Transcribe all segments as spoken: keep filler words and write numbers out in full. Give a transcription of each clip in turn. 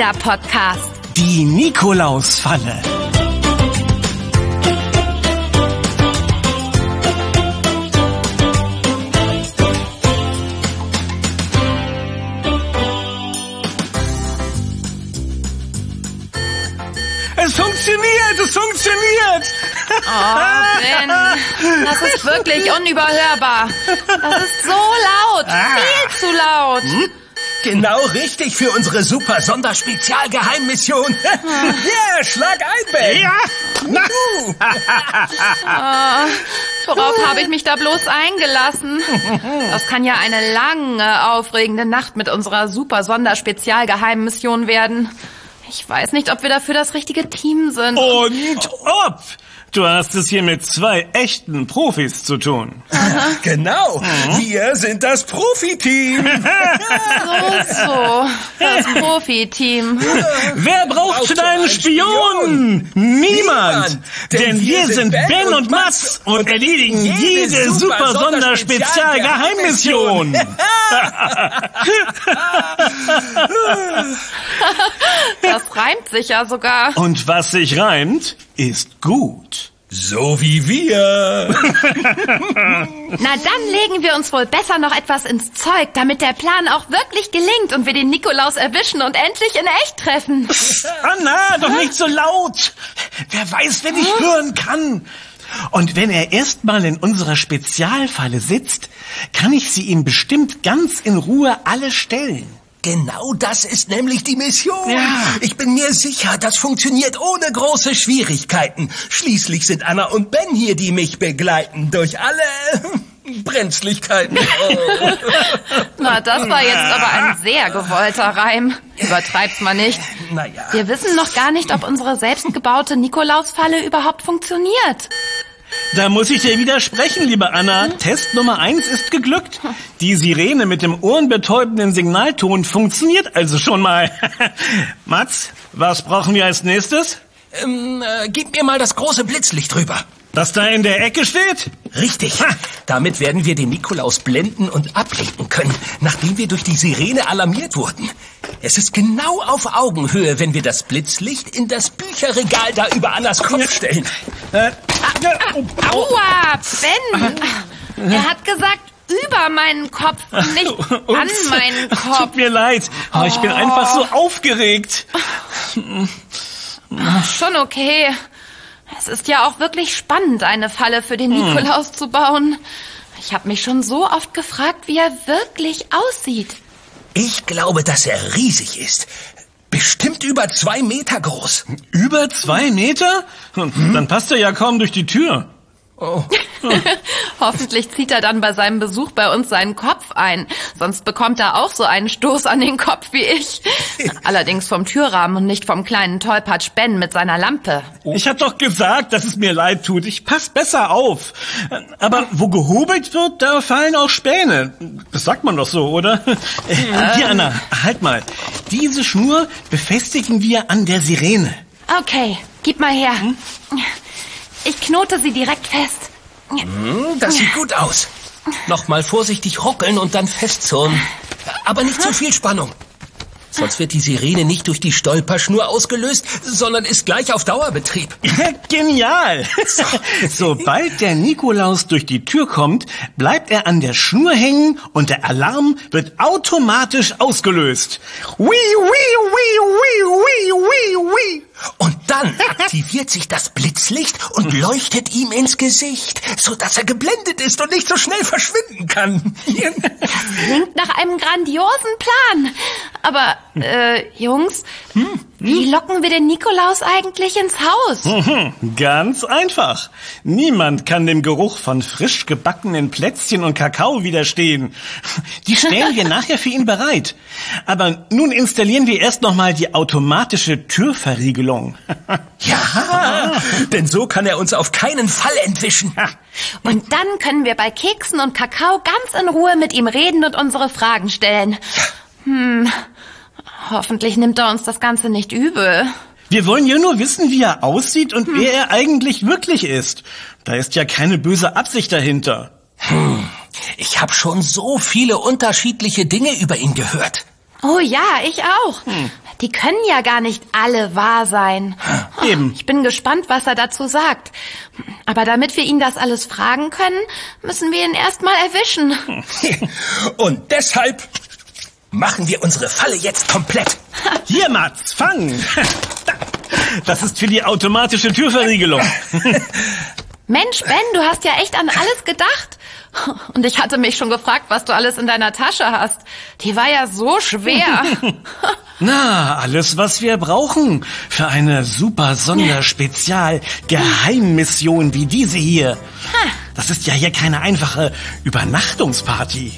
Kinderpodcast. Die Nikolausfalle. Es funktioniert, es funktioniert! Oh, Ben, das ist wirklich unüberhörbar. Das ist so laut, viel zu laut. Hm? Genau richtig für unsere super Sonderspezialgeheimmission. Ja, yeah, schlag ein, Ben. Ja. Oh, worauf habe ich mich da bloß eingelassen? Das kann ja eine lange, aufregende Nacht mit unserer super Sonderspezialgeheimmission werden. Ich weiß nicht, ob wir dafür das richtige Team sind. Und ob! Du hast es hier mit zwei echten Profis zu tun. Aha. Genau, mhm. Wir sind das Profiteam. So, so, das Profiteam. Wer braucht schon einen Spion? Spion? Niemand. Niemand. Denn, Denn wir, wir sind Ben, Ben und Mats und, und erledigen jede, jede super Sonderspezialgeheimmission. Das reimt sich ja sogar. Und was sich reimt, ist gut. So wie wir. Na, dann legen wir uns wohl besser noch etwas ins Zeug, damit der Plan auch wirklich gelingt und wir den Nikolaus erwischen und endlich in echt treffen. Anna, doch nicht so laut. Wer weiß, wer dich hören kann. Und wenn er erstmal in unserer Spezialfalle sitzt, kann ich sie ihm bestimmt ganz in Ruhe alle stellen. Genau das ist nämlich die Mission. Ja. Ich bin mir sicher, das funktioniert ohne große Schwierigkeiten. Schließlich sind Anna und Ben hier, die mich begleiten durch alle Brenzlichkeiten. Oh. Na, das war jetzt aber ein sehr gewollter Reim. Übertreib's mal nicht. Naja. Wir wissen noch gar nicht, ob unsere selbstgebaute Nikolausfalle überhaupt funktioniert. Da muss ich dir widersprechen, liebe Anna. Hm? Test Nummer eins ist geglückt. Die Sirene mit dem ohrenbetäubenden Signalton funktioniert also schon mal. Mats, was brauchen wir als nächstes? Ähm, äh, gib mir mal das große Blitzlicht rüber. Das da in der Ecke steht? Richtig. Ha. Damit werden wir den Nikolaus blenden und ablenken können, nachdem wir durch die Sirene alarmiert wurden. Es ist genau auf Augenhöhe, wenn wir das Blitzlicht in das Bücherregal da über Annas Kopf stellen. Äh, Aua, Ben! Er hat gesagt, über meinen Kopf, nicht an meinen Kopf. Tut mir leid, aber ich bin einfach so aufgeregt. Schon okay. Es ist ja auch wirklich spannend, eine Falle für den Nikolaus hm. zu bauen. Ich habe mich schon so oft gefragt, wie er wirklich aussieht. Ich glaube, dass er riesig ist. Bestimmt über zwei Meter groß. Über zwei Meter? Hm? Dann passt er ja kaum durch die Tür. Oh. Hoffentlich zieht er dann bei seinem Besuch bei uns seinen Kopf ein. Sonst bekommt er auch so einen Stoß an den Kopf wie ich. Allerdings vom Türrahmen und nicht vom kleinen Tollpatsch Ben mit seiner Lampe. Ich hab doch gesagt, dass es mir leid tut. Ich pass besser auf. Aber wo gehobelt wird, da fallen auch Späne. Das sagt man doch so, oder? Ähm. Hier, Anna, halt mal. Diese Schnur befestigen wir an der Sirene. Okay, gib mal her. Hm? Ich knote sie direkt fest. Das sieht gut aus. Nochmal vorsichtig ruckeln und dann festzurren. Aber nicht zu viel Spannung. Sonst wird die Sirene nicht durch die Stolperschnur ausgelöst, sondern ist gleich auf Dauerbetrieb. Genial! So. Sobald der Nikolaus durch die Tür kommt, bleibt er an der Schnur hängen und der Alarm wird automatisch ausgelöst. Wii, wii, wii, wii, wii, wii, wii. Und dann aktiviert sich das Blitzlicht und leuchtet ihm ins Gesicht, sodass er geblendet ist und nicht so schnell verschwinden kann. Das klingt nach einem grandiosen Plan. Aber, äh, Jungs, hm? wie locken wir den Nikolaus eigentlich ins Haus? Ganz einfach. Niemand kann dem Geruch von frisch gebackenen Plätzchen und Kakao widerstehen. Die stellen wir nachher für ihn bereit. Aber nun installieren wir erst nochmal die automatische Türverriegelung. Ja, denn so kann er uns auf keinen Fall entwischen. Und dann können wir bei Keksen und Kakao ganz in Ruhe mit ihm reden und unsere Fragen stellen. Hm, hoffentlich nimmt er uns das Ganze nicht übel. Wir wollen ja nur wissen, wie er aussieht und hm. wer er eigentlich wirklich ist. Da ist ja keine böse Absicht dahinter. Hm, ich habe schon so viele unterschiedliche Dinge über ihn gehört. Oh ja, ich auch. Hm. Die können ja gar nicht alle wahr sein. Eben. Ich bin gespannt, was er dazu sagt. Aber damit wir ihn das alles fragen können, müssen wir ihn erstmal erwischen. Und deshalb machen wir unsere Falle jetzt komplett. Hier, Mats, fang! Das ist für die automatische Türverriegelung. Mensch, Ben, du hast ja echt an alles gedacht. Und ich hatte mich schon gefragt, was du alles in deiner Tasche hast. Die war ja so schwer. Na, alles, was wir brauchen für eine super Sonderspezial-Geheimmission wie diese hier. Das ist ja hier keine einfache Übernachtungsparty.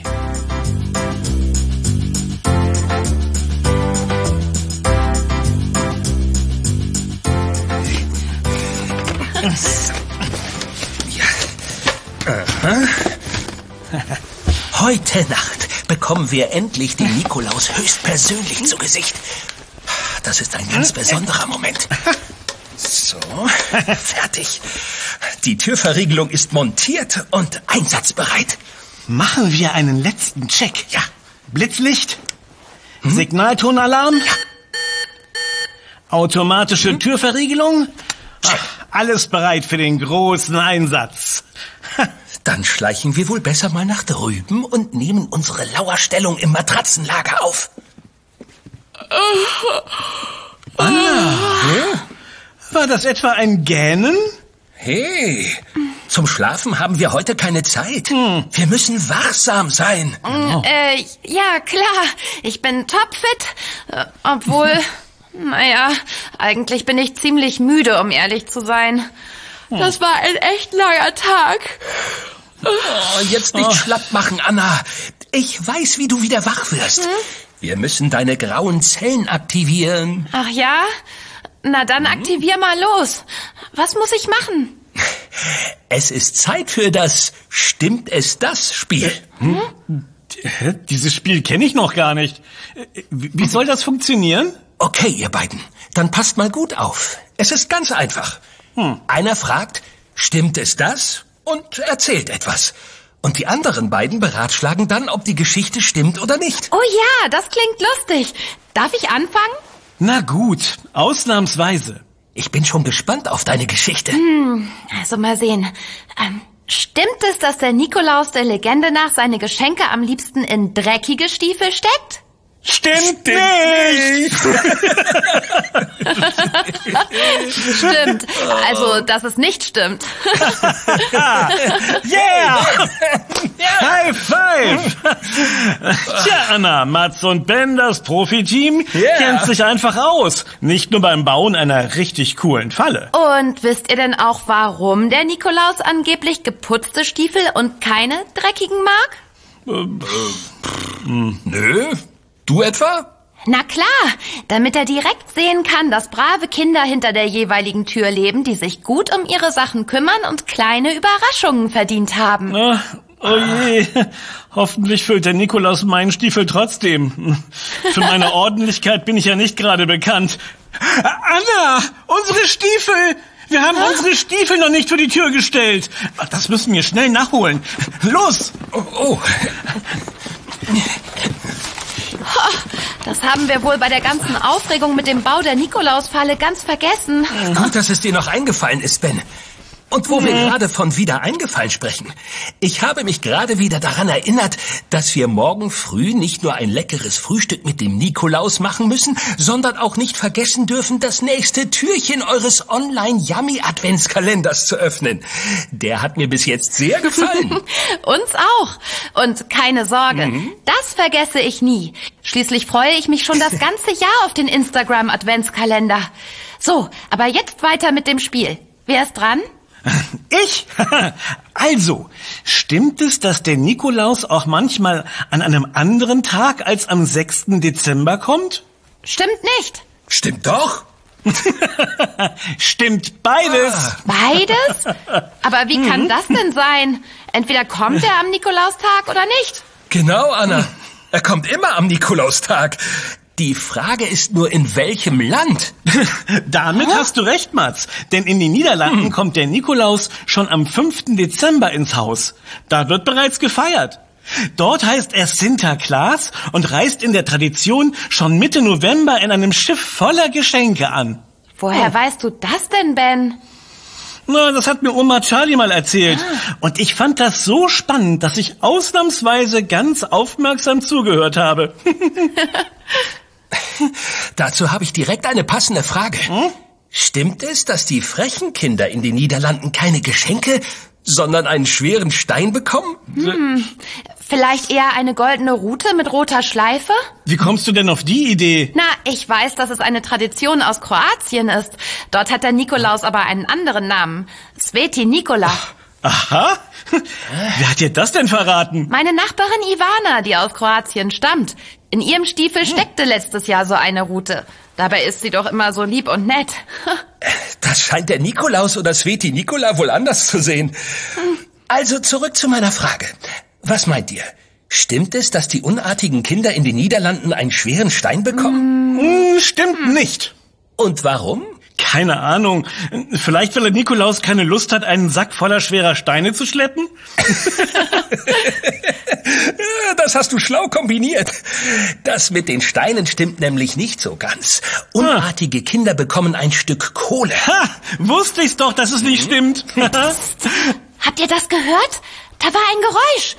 Heute Nacht bekommen wir endlich den Nikolaus höchstpersönlich zu Gesicht. Das ist ein ganz besonderer Moment. So, fertig. Die Türverriegelung ist montiert und einsatzbereit. Machen wir einen letzten Check. Ja. Blitzlicht? Hm? Signaltonalarm? Ja. Automatische hm? Türverriegelung? Ach, alles bereit für den großen Einsatz. Dann schleichen wir wohl besser mal nach drüben und nehmen unsere Lauerstellung im Matratzenlager auf. Anna, war das etwa ein Gähnen? Hey, zum Schlafen haben wir heute keine Zeit. Hm. Wir müssen wachsam sein. Oh. Äh, ja, klar. Ich bin topfit, äh, obwohl, naja, eigentlich bin ich ziemlich müde, um ehrlich zu sein. Das war ein echt langer Tag. Oh, jetzt nicht oh. schlapp machen, Anna. Ich weiß, wie du wieder wach wirst. Hm? Wir müssen deine grauen Zellen aktivieren. Ach ja? Na dann aktivier mal los. Was muss ich machen? Es ist Zeit für das Stimmt es das Spiel. Hm? Dieses Spiel kenne ich noch gar nicht. Wie soll das funktionieren? Okay, ihr beiden. Dann passt mal gut auf. Es ist ganz einfach. Hm. Einer fragt, stimmt es das? Und erzählt etwas. Und die anderen beiden beratschlagen dann, ob die Geschichte stimmt oder nicht. Oh ja, das klingt lustig. Darf ich anfangen? Na gut, ausnahmsweise. Ich bin schon gespannt auf deine Geschichte. Hm, also mal sehen. Ähm, stimmt es, dass der Nikolaus der Legende nach seine Geschenke am liebsten in dreckige Stiefel steckt? Stimmt nicht! Stimmt. Also, dass es nicht stimmt. Yeah! High five! Tja, Anna, Mats und Ben, das Profiteam, yeah. kennt sich einfach aus. Nicht nur beim Bauen einer richtig coolen Falle. Und wisst ihr denn auch, warum der Nikolaus angeblich geputzte Stiefel und keine dreckigen mag? Ähm, äh, nö. Du etwa? Na klar, damit er direkt sehen kann, dass brave Kinder hinter der jeweiligen Tür leben, die sich gut um ihre Sachen kümmern und kleine Überraschungen verdient haben. Oh, oh je, hoffentlich füllt der Nikolaus meinen Stiefel trotzdem. Für meine Ordentlichkeit bin ich ja nicht gerade bekannt. Anna, unsere Stiefel! Wir haben Hä? unsere Stiefel noch nicht vor die Tür gestellt. Das müssen wir schnell nachholen. Los! Oh, oh. Das haben wir wohl bei der ganzen Aufregung mit dem Bau der Nikolausfalle ganz vergessen. Gut, dass es dir noch eingefallen ist, Ben. Und wo mhm. wir gerade von wieder eingefallen sprechen. Ich habe mich gerade wieder daran erinnert, dass wir morgen früh nicht nur ein leckeres Frühstück mit dem Nikolaus machen müssen, sondern auch nicht vergessen dürfen, das nächste Türchen eures Online-Yummy-Adventskalenders zu öffnen. Der hat mir bis jetzt sehr gefallen. Uns auch. Und keine Sorge, mhm. das vergesse ich nie. Schließlich freue ich mich schon das ganze Jahr auf den Instagram-Adventskalender. So, aber jetzt weiter mit dem Spiel. Wer ist dran? Ich? Also, stimmt es, dass der Nikolaus auch manchmal an einem anderen Tag als am sechsten Dezember kommt? Stimmt nicht. Stimmt doch. Stimmt beides. Ah. Beides? Aber wie kann das denn sein? Entweder kommt er am Nikolaustag oder nicht. Genau, Anna. Er kommt immer am Nikolaustag. Die Frage ist nur, in welchem Land? Damit oh. hast du recht, Mats. Denn in den Niederlanden hm. kommt der Nikolaus schon am fünften Dezember ins Haus. Da wird bereits gefeiert. Dort heißt er Sinterklaas und reist in der Tradition schon Mitte November in einem Schiff voller Geschenke an. Woher oh. weißt du das denn, Ben? Na, das hat mir Oma Charlie mal erzählt. Ah. Und ich fand das so spannend, dass ich ausnahmsweise ganz aufmerksam zugehört habe. Dazu habe ich direkt eine passende Frage. Hm? Stimmt es, dass die frechen Kinder in den Niederlanden keine Geschenke, sondern einen schweren Stein bekommen? Hm. Vielleicht eher eine goldene Rute mit roter Schleife? Wie kommst du denn auf die Idee? Na, ich weiß, dass es eine Tradition aus Kroatien ist. Dort hat der Nikolaus aber einen anderen Namen. Sveti Nikola. Aha. Wer hat dir das denn verraten? Meine Nachbarin Ivana, die aus Kroatien stammt. In ihrem Stiefel steckte letztes Jahr so eine Rute. Dabei ist sie doch immer so lieb und nett. Das scheint der Nikolaus oder Sveti Nikola wohl anders zu sehen. Also zurück zu meiner Frage. Was meint ihr? Stimmt es, dass die unartigen Kinder in den Niederlanden einen schweren Stein bekommen? Hm, stimmt hm. nicht. Und warum? Keine Ahnung. Vielleicht, weil der Nikolaus keine Lust hat, einen Sack voller schwerer Steine zu schleppen? Das hast du schlau kombiniert. Das mit den Steinen stimmt nämlich nicht so ganz. Unartige ah. Kinder bekommen ein Stück Kohle. Ha! Wusste ich's doch, dass es nicht stimmt. Habt ihr das gehört? Da war ein Geräusch.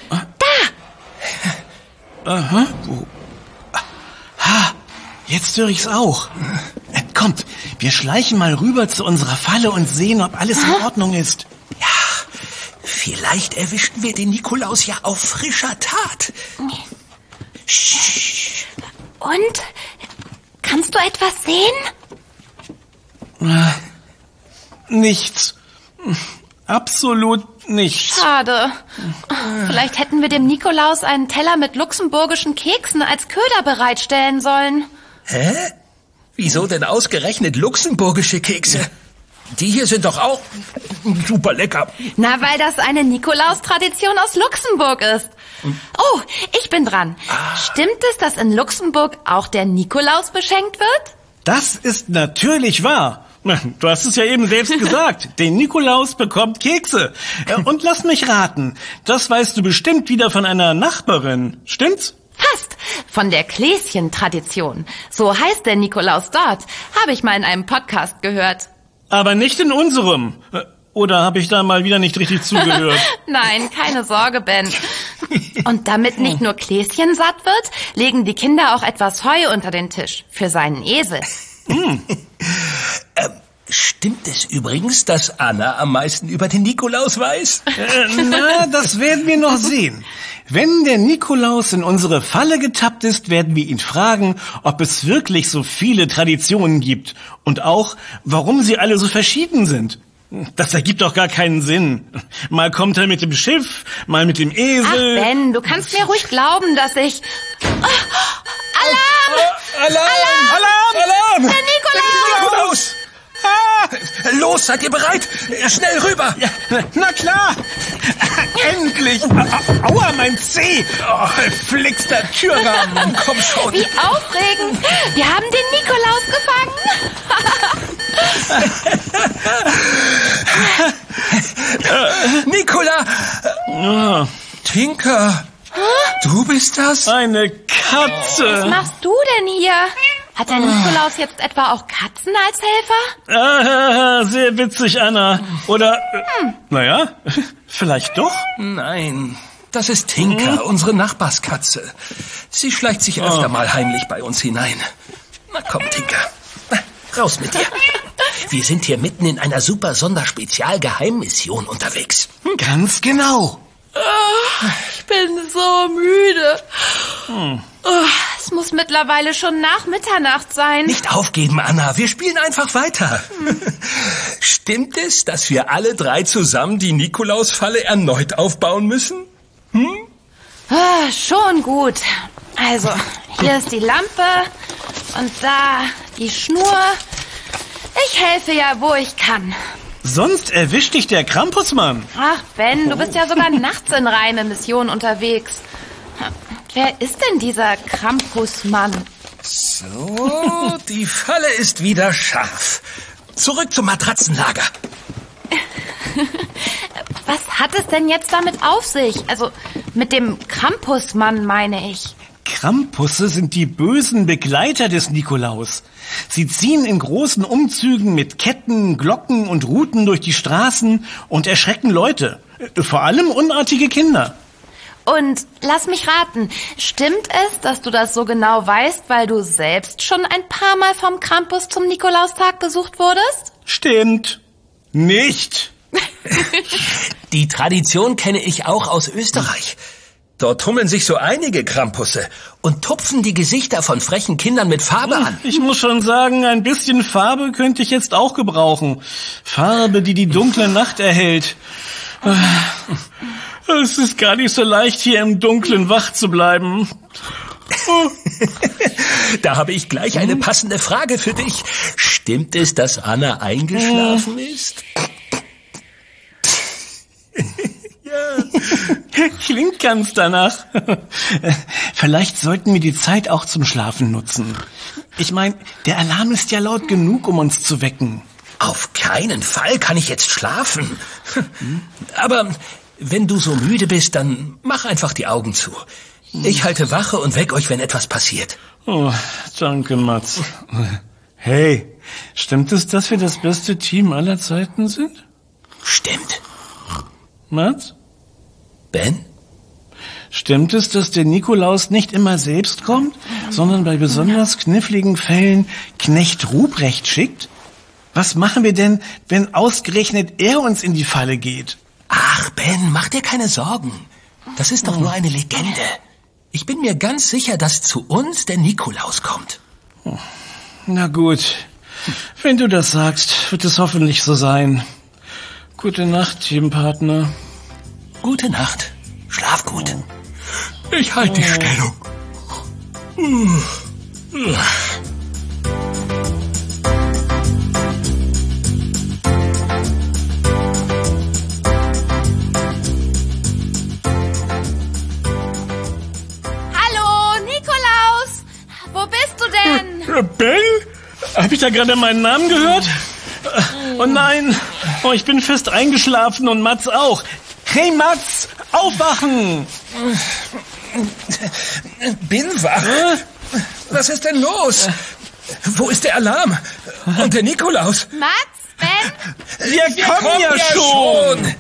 Da. Aha. Wo? Ha! Jetzt höre ich's auch. Kommt, wir schleichen mal rüber zu unserer Falle und sehen, ob alles in Ordnung ist. Ja, vielleicht erwischen wir den Nikolaus ja auf frischer Tat. Und? Kannst du etwas sehen? Nichts. Absolut nichts. Schade. Vielleicht hätten wir dem Nikolaus einen Teller mit luxemburgischen Keksen als Köder bereitstellen sollen. Hä? Wieso denn ausgerechnet luxemburgische Kekse? Die hier sind doch auch super lecker. Na, weil das eine Nikolaus-Tradition aus Luxemburg ist. Oh, ich bin dran. Ah. Stimmt es, dass in Luxemburg auch der Nikolaus beschenkt wird? Das ist natürlich wahr. Du hast es ja eben selbst gesagt. Der Nikolaus bekommt Kekse. Und lass mich raten, das weißt du bestimmt wieder von einer Nachbarin. Stimmt's? Fast. Von der Kläschen-Tradition. So heißt der Nikolaus dort. Habe ich mal in einem Podcast gehört. Aber nicht in unserem. Oder habe ich da mal wieder nicht richtig zugehört? Nein, keine Sorge, Ben. Und damit nicht nur Kläschen satt wird, legen die Kinder auch etwas Heu unter den Tisch. Für seinen Esel. Hm. ähm, stimmt es übrigens, dass Anna am meisten über den Nikolaus weiß? Äh, na, das werden wir noch sehen. Wenn der Nikolaus in unsere Falle getappt ist, werden wir ihn fragen, ob es wirklich so viele Traditionen gibt. Und auch, warum sie alle so verschieden sind. Das ergibt doch gar keinen Sinn. Mal kommt er mit dem Schiff, mal mit dem Esel. Ach, Ben, du kannst mir ruhig glauben, dass ich... Oh, Alarm! Oh, Alarm! Alarm! Alarm! Der Nikolaus! Der Nikolaus! Ah, los, seid ihr bereit? Schnell rüber! Ja, na klar! Endlich! Aua, mein Zeh! Oh, flixter Türrahmen! Komm schon! Wie aufregend! Wir haben den Nikolaus gefangen! Nikola! Oh. Tinker! Du bist das? Eine Katze! Was machst du denn hier? Hat der Nikolaus jetzt etwa auch Katzen als Helfer? Ah, sehr witzig, Anna. Oder, hm. äh, naja, vielleicht doch? Nein, das ist Tinker, hm? unsere Nachbarskatze. Sie schleicht sich öfter oh. mal heimlich bei uns hinein. Na komm, Tinker, raus mit dir. Wir sind hier mitten in einer super Sonderspezial-Geheimmission unterwegs. Ganz genau. Oh, ich bin so müde. Hm. Oh, es muss mittlerweile schon nach Mitternacht sein. Nicht aufgeben, Anna. Wir spielen einfach weiter. Hm. Stimmt es, dass wir alle drei zusammen die Nikolausfalle erneut aufbauen müssen? Hm? Oh, schon gut. Also, hier ist die Lampe und da die Schnur. Ich helfe ja, wo ich kann. Sonst erwischt dich der Krampusmann. Ach, Ben, du bist ja sogar nachts in reine Mission unterwegs. Wer ist denn dieser Krampusmann? So, die Falle ist wieder scharf. Zurück zum Matratzenlager. Was hat es denn jetzt damit auf sich? Also, Mit dem Krampusmann, meine ich. Krampusse sind die bösen Begleiter des Nikolaus. Sie ziehen in großen Umzügen mit Ketten, Glocken und Ruten durch die Straßen und erschrecken Leute. Vor allem unartige Kinder. Und lass mich raten, stimmt es, dass du das so genau weißt, weil du selbst schon ein paar Mal vom Krampus zum Nikolaustag besucht wurdest? Stimmt. Nicht. Die Tradition kenne ich auch aus Österreich. Dort tummeln sich so einige Krampusse und tupfen die Gesichter von frechen Kindern mit Farbe an. Ich muss schon sagen, ein bisschen Farbe könnte ich jetzt auch gebrauchen. Farbe, die die dunkle Nacht erhält. Es ist gar nicht so leicht, hier im Dunkeln wach zu bleiben. Da habe ich gleich eine passende Frage für dich. Stimmt es, dass Anna eingeschlafen ist? Klingt ganz danach. Vielleicht sollten wir die Zeit auch zum Schlafen nutzen. Ich meine, der Alarm ist ja laut genug, um uns zu wecken. Auf keinen Fall kann ich jetzt schlafen. Aber wenn du so müde bist, dann mach einfach die Augen zu. Ich halte Wache und weck euch, wenn etwas passiert. Oh, danke, Mats. Hey, stimmt es, dass wir das beste Team aller Zeiten sind? Stimmt. Mats? Ben? Stimmt es, dass der Nikolaus nicht immer selbst kommt, sondern bei besonders kniffligen Fällen Knecht Ruprecht schickt? Was machen wir denn, wenn ausgerechnet er uns in die Falle geht? Ach, Ben, mach dir keine Sorgen. Das ist doch nur eine Legende. Ich bin mir ganz sicher, dass zu uns der Nikolaus kommt. Na gut, wenn du das sagst, wird es hoffentlich so sein. Gute Nacht, Teampartner. Gute Nacht. Schlaf gut. Ich halte die Stellung. Hallo, Nikolaus! Wo bist du denn? Ben? Hab ich da gerade meinen Namen gehört? Oh nein, oh, ich bin fest eingeschlafen und Mats auch. Hey Mats, aufwachen! Bin wach? Was ist denn los? Wo ist der Alarm? Und der Nikolaus? Mats, Ben? Wir, Wir kommen, kommen ja, ja schon! schon.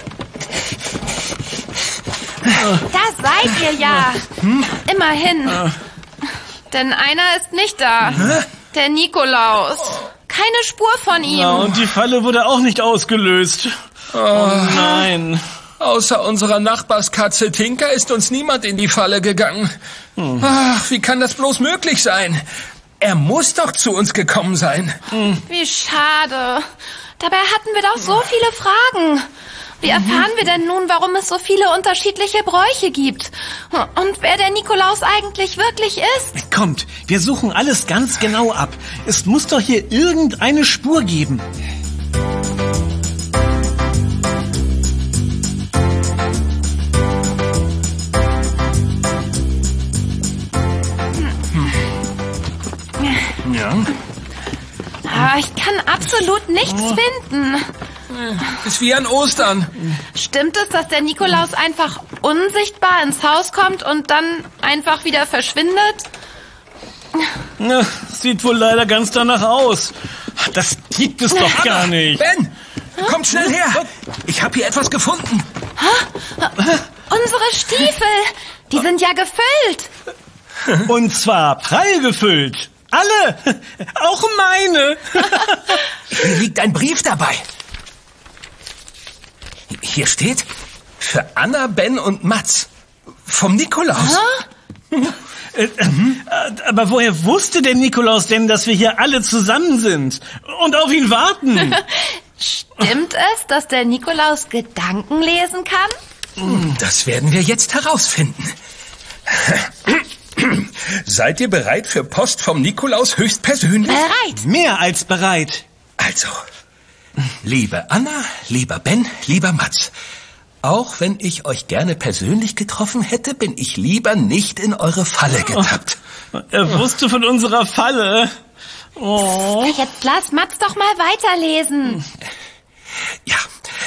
Da seid ihr ja. Hm? Immerhin. Denn einer ist nicht da. Hä? Der Nikolaus. Keine Spur von ihm. Ja, und die Falle wurde auch nicht ausgelöst. Oh, oh nein. Außer unserer Nachbarskatze Tinker ist uns niemand in die Falle gegangen. Hm. Ach, wie kann das bloß möglich sein? Er muss doch zu uns gekommen sein. Hm. Wie schade. Dabei hatten wir doch so viele Fragen. Wie erfahren wir denn nun, warum es so viele unterschiedliche Bräuche gibt? Und wer der Nikolaus eigentlich wirklich ist? Kommt, wir suchen alles ganz genau ab. Es muss doch hier irgendeine Spur geben. Ja. Ah, ich kann absolut nichts oh. finden. Ist wie an Ostern. Stimmt es, dass der Nikolaus einfach unsichtbar ins Haus kommt und dann einfach wieder verschwindet? Na, sieht wohl leider ganz danach aus. Das gibt es doch Anna, gar nicht. Ben, kommt schnell her. Ich habe hier etwas gefunden. Ha? Unsere Stiefel, die sind ja gefüllt. Und zwar prall gefüllt. Alle, auch meine. Hier liegt ein Brief dabei. Hier steht, für Anna, Ben und Mats. Vom Nikolaus. Äh, äh, aber woher wusste der Nikolaus denn, dass wir hier alle zusammen sind und auf ihn warten? Stimmt es, dass der Nikolaus Gedanken lesen kann? Das werden wir jetzt herausfinden. Seid ihr bereit für Post vom Nikolaus höchstpersönlich? Bereit. Mehr als bereit. Also, liebe Anna, lieber Ben, lieber Mats, auch wenn ich euch gerne persönlich getroffen hätte, bin ich lieber nicht in eure Falle getappt. Oh, er wusste von unserer Falle. Oh. Jetzt lass Mats doch mal weiterlesen. Ja,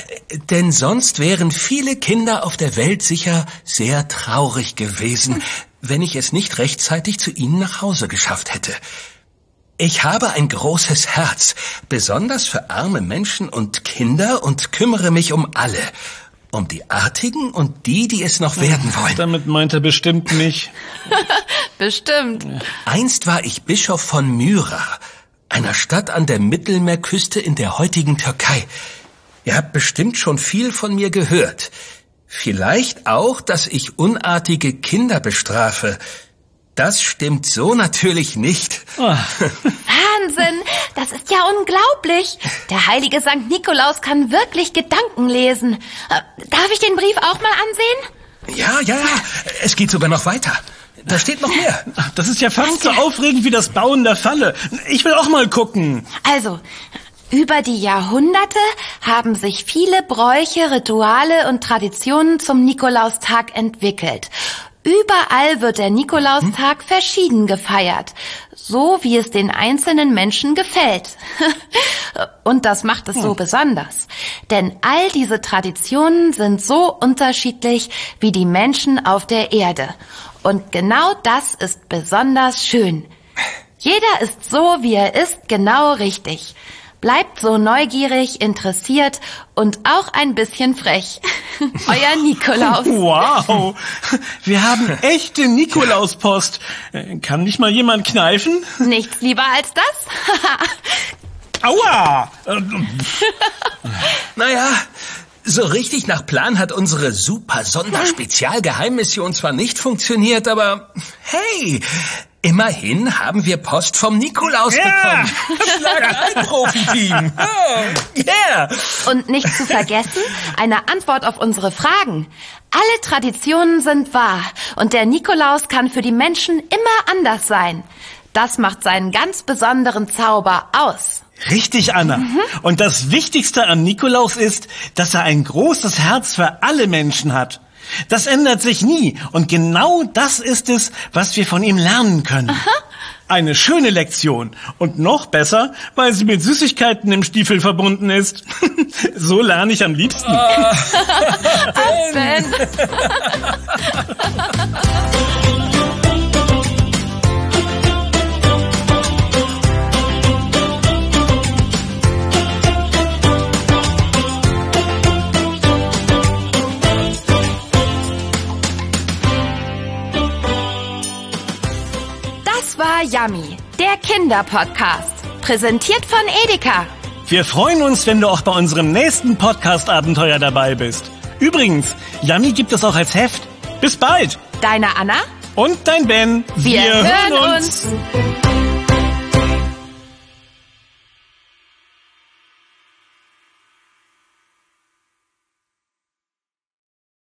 Denn sonst wären viele Kinder auf der Welt sicher sehr traurig gewesen, wenn ich es nicht rechtzeitig zu ihnen nach Hause geschafft hätte. Ich habe ein großes Herz, besonders für arme Menschen und Kinder, und kümmere mich um alle. Um die Artigen und die, die es noch werden wollen. Damit meint er bestimmt mich. Bestimmt. Einst war ich Bischof von Myra, einer Stadt an der Mittelmeerküste in der heutigen Türkei. Ihr habt bestimmt schon viel von mir gehört. Vielleicht auch, dass ich unartige Kinder bestrafe. Das stimmt so natürlich nicht. Oh. Wahnsinn, das ist ja unglaublich. Der heilige Sankt Nikolaus kann wirklich Gedanken lesen. Darf ich den Brief auch mal ansehen? Ja, ja, ja. Es geht sogar noch weiter. Da steht noch mehr. Das ist ja fast Danke. so aufregend wie das Bauen der Falle. Ich will auch mal gucken. Also, über die Jahrhunderte haben sich viele Bräuche, Rituale und Traditionen zum Nikolaustag entwickelt. Überall wird der Nikolaustag hm? verschieden gefeiert, so wie es den einzelnen Menschen gefällt. Und das macht es hm. so besonders. Denn all diese Traditionen sind so unterschiedlich wie die Menschen auf der Erde. Und genau das ist besonders schön. Jeder ist so, wie er ist, genau richtig. Bleibt so neugierig, interessiert und auch ein bisschen frech. Euer Nikolaus. Wow, wir haben echte Nikolauspost. Kann nicht mal jemand kneifen? Nichts lieber als das. Aua! Naja, so richtig nach Plan hat unsere super Sonderspezialgeheimmission zwar nicht funktioniert, aber hey, immerhin haben wir Post vom Nikolaus Ja. bekommen. Schlag ein, Profiteam. Oh, yeah. Und nicht zu vergessen, eine Antwort auf unsere Fragen. Alle Traditionen sind wahr und der Nikolaus kann für die Menschen immer anders sein. Das macht seinen ganz besonderen Zauber aus. Richtig, Anna. Mhm. Und das Wichtigste an Nikolaus ist, dass er ein großes Herz für alle Menschen hat. Das ändert sich nie. Und genau das ist es, was wir von ihm lernen können. Aha. Eine schöne Lektion. Und noch besser, weil sie mit Süßigkeiten im Stiefel verbunden ist. So lerne ich am liebsten. Ach, Ben. Das war Yummy, der Kinderpodcast. Präsentiert von Edeka. Wir freuen uns, wenn du auch bei unserem nächsten Podcast-Abenteuer dabei bist. Übrigens, Yummy gibt es auch als Heft. Bis bald. Deine Anna. Und dein Ben. Wir, Wir hören uns. uns.